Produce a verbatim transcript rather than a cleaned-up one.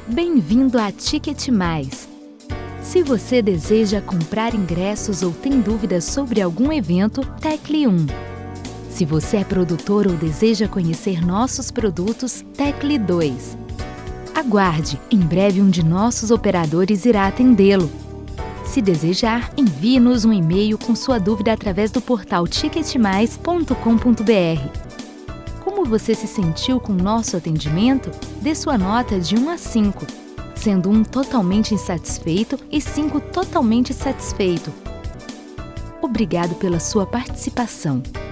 Bem-vindo a Ticket Mais. Se você deseja comprar ingressos ou tem dúvidas sobre algum evento, tecle um. Se você é produtor ou deseja conhecer nossos produtos, tecle dois. Aguarde, em breve um de nossos operadores irá atendê-lo. Se desejar, envie-nos um e-mail com sua dúvida através do portal ticket mais ponto com ponto br. Como você se sentiu com nosso atendimento? Dê sua nota de um a cinco, sendo um totalmente insatisfeito e cinco totalmente satisfeito. Obrigado pela sua participação.